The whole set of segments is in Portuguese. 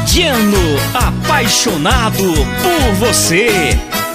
Diano, apaixonado por você.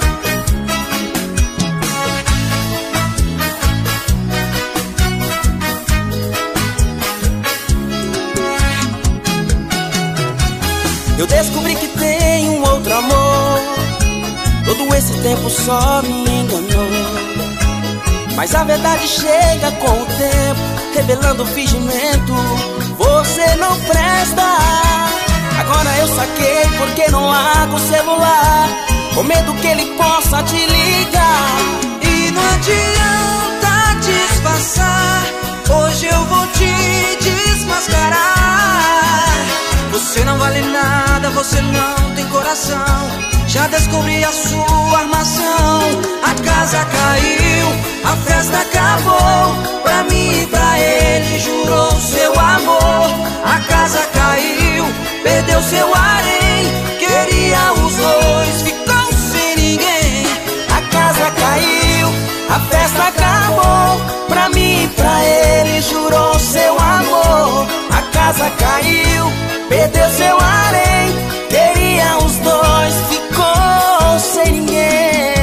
Eu descobri que tem um outro amor. Todo esse tempo só me enganou. Mas a verdade chega com o tempo, revelando o fingimento. Você não presta. Agora eu saquei porque não largo o celular, com medo que ele possa te ligar. E não adianta disfarçar, hoje eu vou te desmascarar. Você não vale nada, você não tem coração. Já descobri a sua armação. A casa caiu, a festa acabou. Pra mim e pra ele jurou seu amor. A casa caiu, perdeu seu harém. Queria os dois, ficou sem ninguém. A casa caiu, a festa acabou. Pra mim e pra ele jurou seu amor. A casa caiu, perdeu seu harém. Queria os dois, ficou sem ninguém.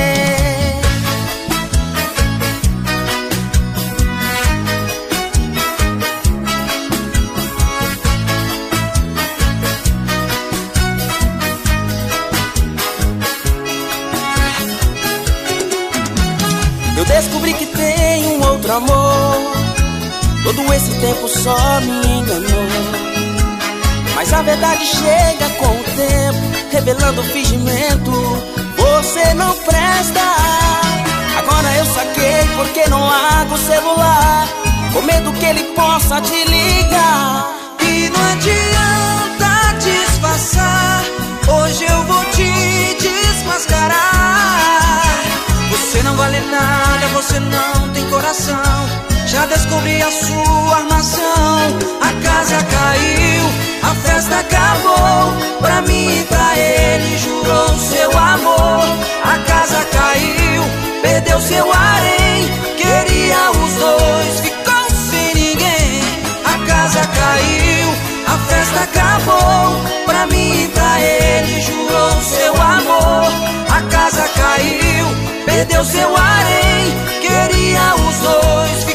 Eu descobri que tem um outro amor. Todo esse tempo só me enganou. Mas a verdade chega com o tempo, revelando o fingimento. Você não presta. Agora eu saquei porque não largo o celular, com medo que ele possa te ligar. E não adianta disfarçar, hoje eu vou te desmascarar. Você não vale nada, você não tem coração. Já descobri a sua armação. A casa caiu, a festa acabou. Pra mim e pra ele jurou seu amor. A casa caiu, perdeu seu harém. Queria os dois, ficou sem ninguém. A casa caiu, a festa acabou. Pra mim e pra ele jurou seu amor. A casa caiu, perdeu seu harém. Queria os dois,